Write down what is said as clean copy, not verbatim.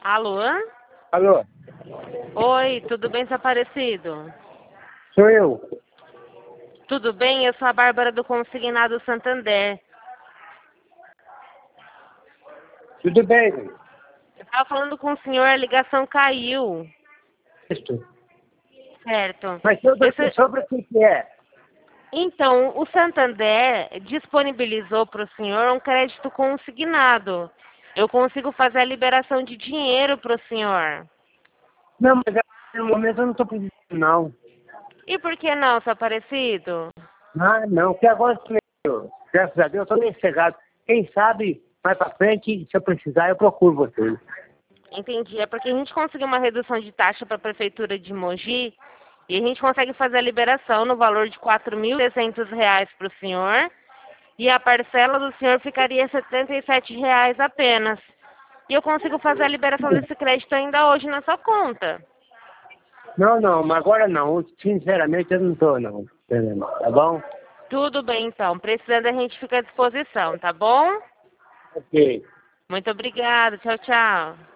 Alô? Alô, Oi, tudo bem, Desaparecido? sou eu. Tudo bem? Eu sou a Bárbara do Consignado Santander. Tudo bem? Eu estava falando com o senhor, a ligação caiu. Isso. Certo. Mas sobre o que é? Então, o Santander disponibilizou para o senhor um crédito consignado. Eu consigo fazer a liberação de dinheiro para o senhor. Não, mas no momento eu não estou precisando, não. E por que não, Desaparecido? Ah, não, porque agora, graças a Deus, eu estou meio cegado. Quem sabe, mais para frente, se eu precisar, eu procuro vocês. Entendi. É porque a gente conseguiu uma redução de taxa para a Prefeitura de Mogi e a gente consegue fazer a liberação no valor de R$ 4.600 para o senhor e a parcela do senhor ficaria R$ 77 apenas. E eu consigo fazer a liberação desse crédito ainda hoje na sua conta. Não, não, mas agora não. Sinceramente, eu não estou, não. Tá bom? Tudo bem, então. Precisando, a gente fica à disposição, tá bom? Ok. Muito obrigada. Tchau, tchau.